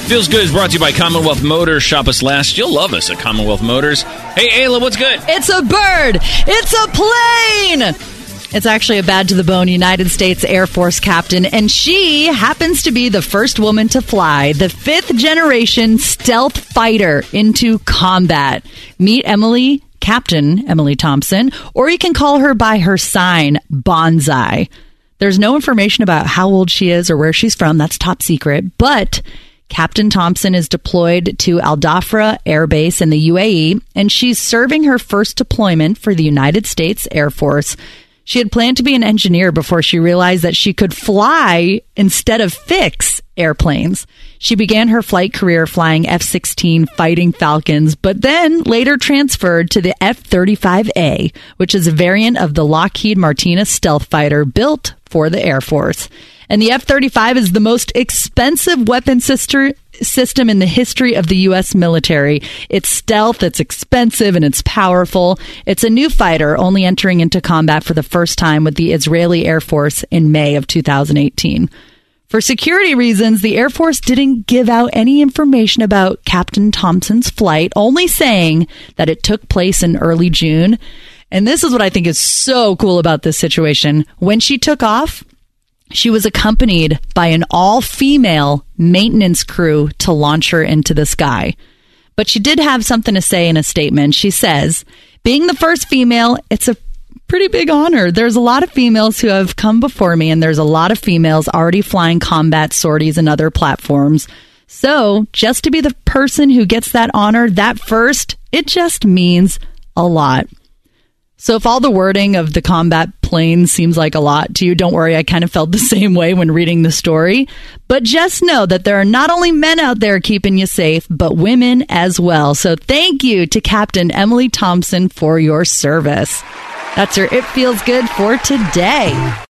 Feels Good is brought to you by Commonwealth Motors. Shop us last. You'll love us at Commonwealth Motors. Hey, Ayla, what's good? It's a bird. It's a plane. It's actually a bad-to-the-bone United States Air Force captain, and she happens to be the first woman to fly the fifth-generation stealth fighter into combat. Meet Captain Emily Thompson, or you can call her by her sign, Bonsai. There's no information about how old she is or where she's from. That's top secret, but Captain Thompson is deployed to Al Dhafra Air Base in the UAE, and she's serving her first deployment for the United States Air Force. She had planned to be an engineer before she realized that she could fly instead of fix airplanes. She began her flight career flying F-16 Fighting Falcons, but then later transferred to the F-35A, which is a variant of the Lockheed Martinez stealth fighter built for the Air Force. And the F-35 is the most expensive weapon system in the history of the U.S. military. It's stealth, it's expensive, and it's powerful. It's a new fighter, only entering into combat for the first time with the Israeli Air Force in May of 2018. For security reasons, the Air Force didn't give out any information about Captain Thompson's flight, only saying that it took place in early June. And this is what I think is so cool about this situation. When she took off, she was accompanied by an all-female maintenance crew to launch her into the sky. But she did have something to say in a statement. She says, being the first female, it's a pretty big honor. There's a lot of females who have come before me, and there's a lot of females already flying combat sorties and other platforms. So just to be the person who gets that honor, that first, it just means a lot. So if all the wording of the combat plane seems like a lot to you, don't worry, I kind of felt the same way when reading the story. But just know that there are not only men out there keeping you safe, but women as well. So thank you to Captain Emily Thompson for your service. That's your It Feels Good for today.